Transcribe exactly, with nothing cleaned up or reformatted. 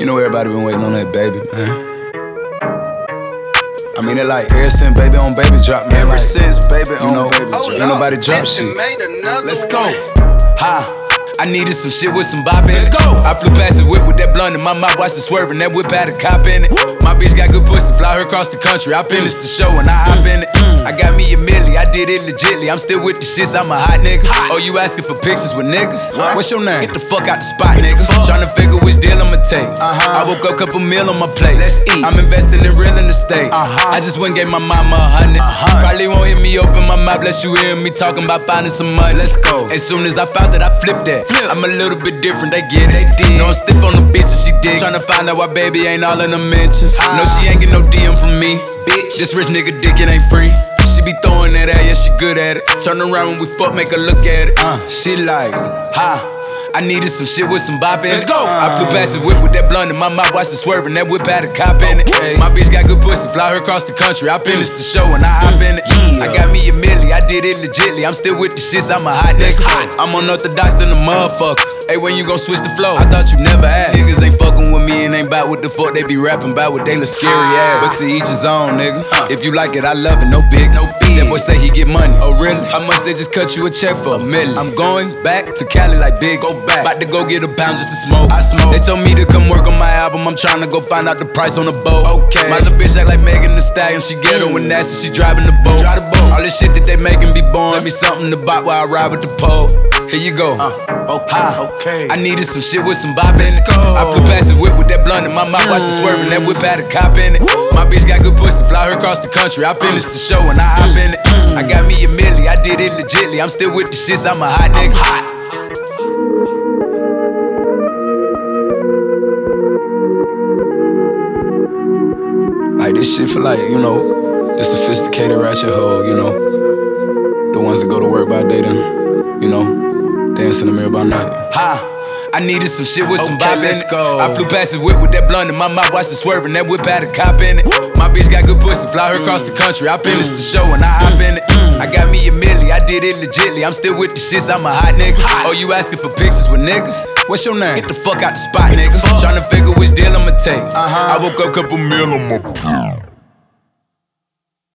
You know everybody been waiting on that baby, man. I mean it like ever since baby on baby drop, man. Ever like, since baby you on know, baby drop. Ain't nobody drop shit. Let's go. Ha. I needed some shit with some bop in it. Let's go. I flew past the whip with that blunt in my mouth, watched it swerving. That whip had a cop in it. My bitch got good pussy, fly her across the country. I finished the show and I hop in it. I got me a milli, I did it legitly. I'm still with the shits, I'm a hot nigga. Oh, you asking for pictures with niggas? What's your name? Get the fuck out the spot, nigga. Tryna figure which deal I'ma take. I woke up, couple meal on my plate. Let's eat. I'm investing in real estate. I just went and gave my mama a hundred. Probably won't hear me open my mouth, unless you hear me talking about finding some money. Let's go. As soon as I found that, I flipped that. I'm a little bit different, they get it. They know I'm stiff on the bitch and she dig. Tryna find out why baby ain't all in the mentions. No, she ain't get no D M from me. Bitch, this rich nigga dick, it ain't free. She be throwing that at, yeah, she good at it. Turn around when we fuck, make her look at it. Uh, she like, ha. I needed some shit with some bop in it. Let's go. I flew past the whip with that blunt in my mouth, watched it swerving. That whip had a cop in it. Okay. My bitch got good pussy, fly her across the country. I finished the show and I hop in it. Yeah. I got me a milli, I did it legitly. I'm still with the shits, I'm a hot nigga. I'm unorthodox than a motherfucker. Hey, when you gon' switch the flow? I thought you never asked. Niggas ain't fucking with me and ain't bout what the fuck they be rapping about, what they look scary ass. But to each his own, nigga. Huh. If you like it, I love it, no big, no big. That boy say he get money. Oh really? How much they just cut you a check for? A million. I'm going back to Cali like big, go back. About to go get a pound just to smoke. I smoke. They told me to come work on my album. I'm tryna go find out the price on the boat. Okay. My little bitch act like Megan Thee Stallion. She ghetto and nasty, she driving the boat. Drive the boat. All this shit that they making be born. Let me something to bop while I ride with the pole. Here you go. Uh, okay, okay. I needed some shit with some bop in it. I flew past the whip with that blunt in my mouth, watched it swerving. That whip had a cop in it. My bitch got good pussy, fly her across the country. I finished the show and I hop in it. I got me a milli, I did it legitly. I'm still with the shits, I'm a hot nigga. I'm hot. Like this shit for like, you know, the sophisticated ratchet hoe, you know. The ones that go to work by day then, you know, dance in the mirror by night. Ha! I needed some shit with some bop in it. I flew past the whip with that blunt in my mouth, watched it swerving. That whip had a cop in it. My bitch got good pussy, fly her across the country. I finished the show and I hop in it. I got me a milli, I did it legitly. I'm still with the shits, I'm a hot nigga. Oh, you asking for pictures with niggas? What's your name? Get the fuck out the spot, nigga. Tryna figure which deal I'ma take. I woke up, couple meal on my